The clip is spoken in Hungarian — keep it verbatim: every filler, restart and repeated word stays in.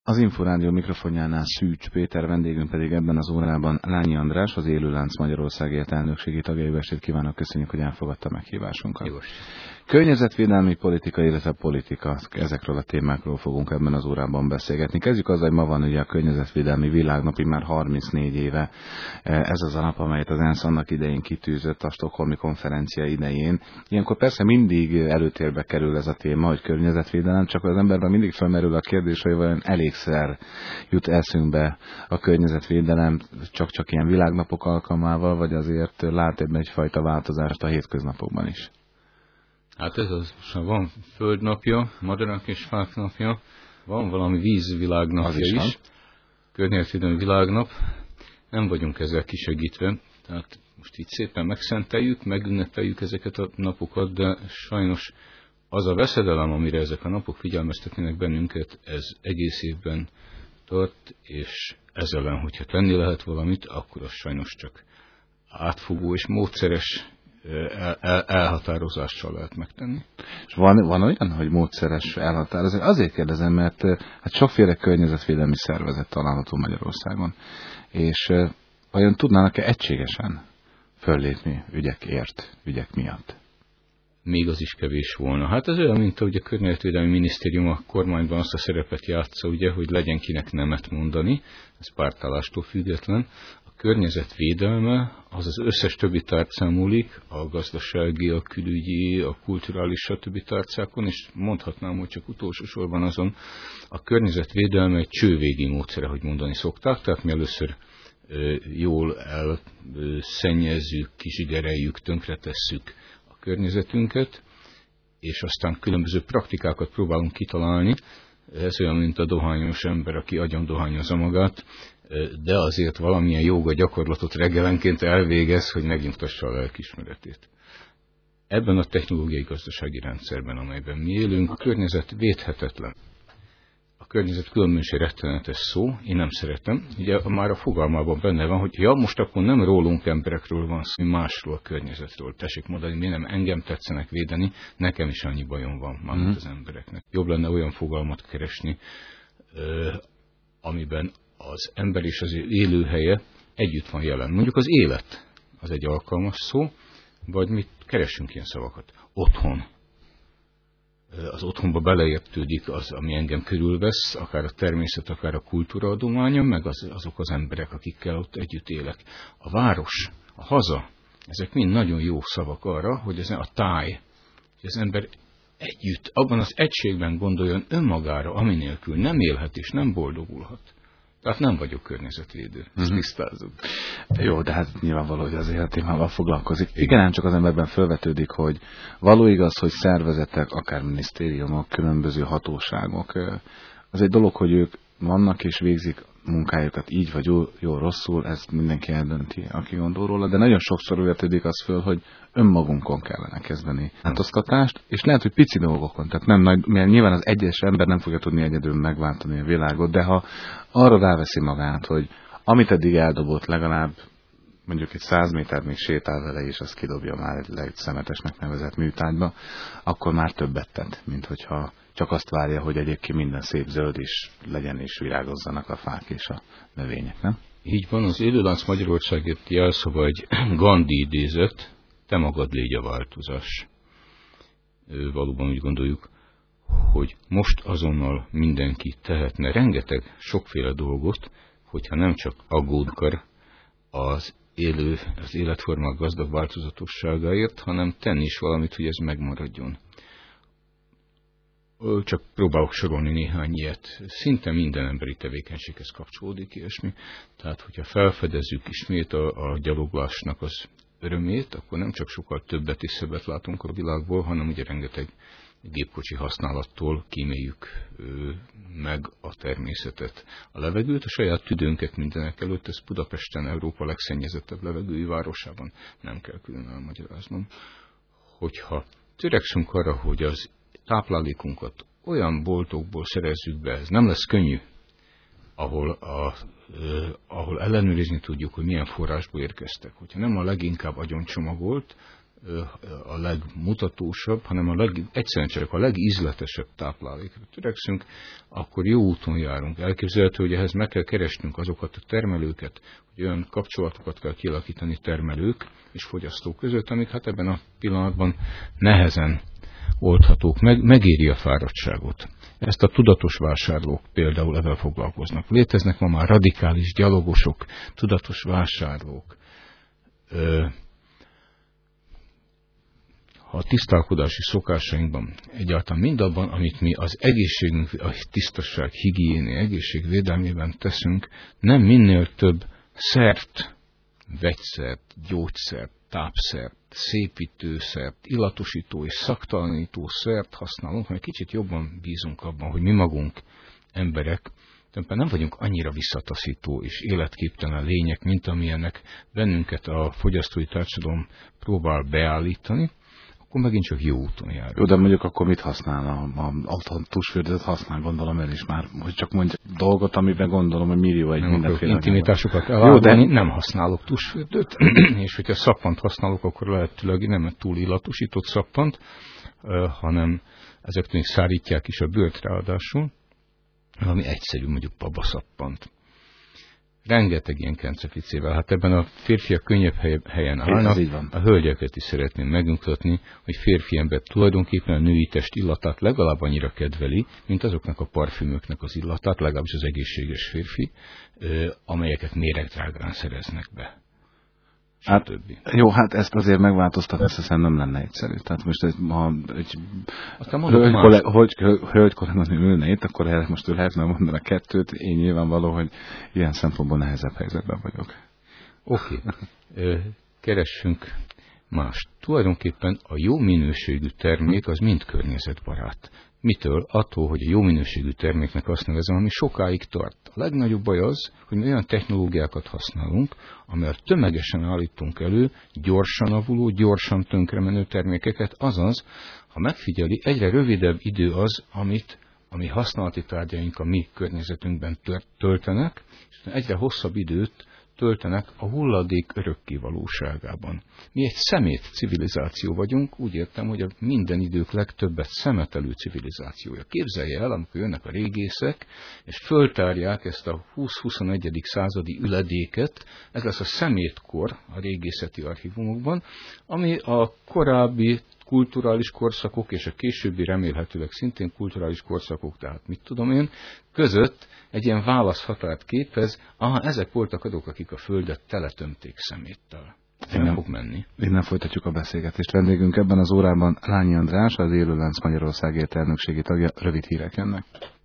Az Inforádió mikrofonjánál Szűcs Péter, vendégünk pedig ebben az órában Lányi András, az Élőlánc Magyarországért elnökségi tagja. Jó estét kívánok, köszönjük, hogy elfogadta meghívásunkat. Jó. Környezetvédelmi politika, illetve politika, ezekről a témákról fogunk ebben az órában beszélgetni. Kezdjük azzal, hogy ma van ugye a Környezetvédelmi Világnapi, már harmincnégy éve. Ez az a nap, amelyet az ENSZ annak idején kitűzött a Stockholmi konferencia idején. Ilyenkor persze mindig előtérbe kerül ez a téma, hogy környezetvédelem, csak az emberben mindig felmerül a kérdés, hogy vajon elégszer jut eszünkbe a környezetvédelem csak-csak ilyen világnapok alkalmával, vagy azért lát ebben egyfajta változást a hétköznapokban is? Hát ez az, van földnapja, madarak és fák napja, van valami vízvilágnapja is, is. Környezetvédelmi világnap. Nem vagyunk ezzel kisegítve, tehát most így szépen megszenteljük, megünnepeljük ezeket a napokat, de sajnos az a veszedelem, amire ezek a napok figyelmeztetnének bennünket, ez egész évben tart, és ezzel ellen, hogyha tenni lehet valamit, akkor az sajnos csak átfogó és módszeres El, el, elhatározással lehet megtenni. És van, van olyan, hogy módszeres elhatározás? Azért kérdezem, mert hát sokféle környezetvédelmi szervezet található Magyarországon, és vajon tudnának-e egységesen föllépni ügyekért, ügyek miatt? Még az is kevés volna. Hát ez olyan, mint ahogy a Környezetvédelmi Minisztérium a kormányban azt a szerepet játsza, ugye, hogy legyen kinek nemet mondani, ez pártállástól független. Környezetvédelme az az összes többi tárcán múlik, a gazdasági, a külügyi, a kulturális, stb. Tárcákon, és mondhatnám, hogy csak utolsó sorban azon, a környezetvédelme egy csővégi módszere, hogy mondani szokták, tehát mi először ö, jól elszennyezzük, kizsigereljük, tönkretesszük a környezetünket, és aztán különböző praktikákat próbálunk kitalálni. Ez olyan, mint a dohányos ember, aki agyon dohányozza magát, de azért valamilyen jóga gyakorlatot reggelenként elvégez, hogy megnyugtassa a lelkiismeretét. Ebben a technológiai gazdasági rendszerben, amelyben mi élünk, a környezet védhetetlen. A környezet különben is egy rettenetes szó, én nem szeretem. Ugye már a fogalmában benne van, hogy ja, most akkor nem rólunk emberekről van szó, másról a környezetről. Tessék mondani, mi nem engem tetszenek védeni, nekem is annyi bajom van, már mint az embereknek. Jobb lenne olyan fogalmat keresni, amiben az ember és az élőhelye együtt van jelen. Mondjuk az élet, az egy alkalmas szó, vagy mit keresünk ilyen szavakat? Otthon. Az otthonba beleértődik az, ami engem körülvesz, akár a természet, akár a kultúra adománya, meg az, azok az emberek, akikkel ott együtt élek. A város, a haza, ezek mind nagyon jó szavak arra, hogy ez a táj, hogy az ember együtt, abban az egységben gondoljon önmagára, ami nélkül nem élhet és nem boldogulhat. Tehát nem vagyok környezetvédő, ezt uh-huh. tisztázzuk. Jó, de hát nyilvánvaló, hogy az a témával foglalkozik. Igen, csak az emberben felvetődik, hogy való igaz, hogy szervezetek, akár minisztériumok, különböző hatóságok, az egy dolog, hogy ők vannak és végzik munkájukat így vagy jó, jó rosszul, ezt mindenki eldönti, aki gondol róla, de nagyon sokszor vetődik az föl, hogy önmagunkon kellene kezdeni változtatást, és lehet, hogy pici dolgokon, tehát nem nagy, mert nyilván az egyes ember nem fogja tudni egyedül megváltani a világot, de ha arra ráveszi magát, hogy amit eddig eldobott, legalább mondjuk egy száz méter még sétál vele, és azt kidobja már egy szemetesnek nevezett műtárgyba, akkor már többet tett, mint hogyha csak azt várja, hogy egyébként minden szép zöld is legyen, és virágozzanak a fák és a növények, nem? Így van, az Élőlánc Magyarországért jelszava egy Gandhi idézet, te magad légy a változás. Valóban úgy gondoljuk, hogy most azonnal mindenki tehetne rengeteg sokféle dolgot, hogyha nem csak aggódkar az élő, az életformák gazdag változatosságáért, hanem tenni is valamit, hogy ez megmaradjon. Csak próbálok sorolni néhány ilyet. Szinte minden emberi tevékenységhez kapcsolódik ilyesmi. Tehát, hogyha felfedezzük ismét a, a gyaloglásnak az örömét, akkor nem csak sokkal többet és szebbet látunk a világból, hanem ugye rengeteg gépkocsi használattól kíméljük ö, meg a természetet. A levegőt, a saját tüdőnket mindenek előtt, ez Budapesten, Európa legszennyezettebb levegői városában, nem kell külön elmagyaráznom. Hogyha törekszünk arra, hogy az táplálékunkat olyan boltokból szerezzük be, ez nem lesz könnyű, ahol, a, eh, ahol ellenőrizni tudjuk, hogy milyen forrásból érkeztek. Hogyha nem a leginkább agyoncsomagolt, a legmutatósabb, hanem a leg, egyszerűen csak a legízletesebb táplálékra törekszünk, akkor jó úton járunk. Elképzelhető, hogy ehhez meg kell keresnünk azokat a termelőket, hogy olyan kapcsolatokat kell kialakítani termelők és fogyasztók között, amik hát ebben a pillanatban nehezen oldhatók meg, megéri a fáradtságot. Ezt a tudatos vásárlók például ezzel foglalkoznak. Léteznek ma már radikális gyalogosok, tudatos vásárlók. Ö, ha a tisztálkodási szokásainkban, egyáltalán mindabban, amit mi az egészségünk, a tisztaság, higiéni, egészségvédelmében teszünk, nem minél több szert, vegyszert, gyógyszert, tápszert, szépítőszert, illatosító és szaktalanító szert használunk, mert kicsit jobban bízunk abban, hogy mi magunk emberek, nem vagyunk annyira visszataszító és életképtelen lények, mint amilyenek bennünket a fogyasztói társadalom próbál beállítani, akkor megint csak jó úton jár. Jó, de mondjuk akkor mit használ? A, a, a tusfürdőt használ, gondolom el is már, hogy csak mondja dolgot, amiben gondolom, hogy millió egy mindenféle. Intimitásokat elárulni, de... nem használok tusfürdőt, és hogyha szappant használok, akkor lehetőleg nem túl illatosított szappant, hanem ezek tűnik szárítják is a bőrt ráadásul, valami egyszerű, mondjuk babaszappant. Rengeteg ilyen kenceficével. Hát ebben a férfiak könnyebb helyen állnak. A hölgyeket is szeretném megmutatni, hogy férfi ember tulajdonképpen a női test illatát legalább annyira kedveli, mint azoknak a parfümöknek az illatát, legalábbis az egészséges férfi, amelyeket méregdrágán szereznek be. Hát, jó, hát ezt azért megváltoztatni, ezt hiszem nem lenne egyszerű. Tehát most egy, ha egy hölgy kolléganő ülne itt, akkor erre most ő lehetne mondani a kettőt. Én nyilvánvaló, hogy ilyen szempontból nehezebb helyzetben vagyok. Oké. Okay. Keressünk mást. Tulajdonképpen a jó minőségű termék az mind környezetbarát. Mitől? Attól, hogy a jó minőségű terméknek azt nevezem, ami sokáig tart. A legnagyobb baj az, hogy mi olyan technológiákat használunk, amelyet tömegesen állítunk elő, gyorsan avuló, gyorsan tönkremenő termékeket, azaz, ha megfigyeli, egyre rövidebb idő az, amit a mi használati tárgyaink a mi környezetünkben töltenek, és egyre hosszabb időt töltenek a hulladék örökkévalóságában. Mi egy szemét civilizáció vagyunk, úgy értem, hogy a minden idők legtöbbet szemetelő civilizációja. Képzelje el, amikor jönnek a régészek, és föltárják ezt a húsz-huszonegyedik századi üledéket, ez lesz a szemétkor a régészeti archívumokban, ami a korábbi kulturális korszakok és a későbbi remélhetőleg szintén kulturális korszakok, tehát mit tudom én, között egy ilyen válaszhatárt képez, aha, ezek voltak azok, akik a földet teletömték szeméttel. Nem fog menni. Innen folytatjuk a beszélgetést. Vendégünk ebben az órában Lányi András, az Élő Lánc Magyarországért elnökségi tagja. Rövid hírek jönnek.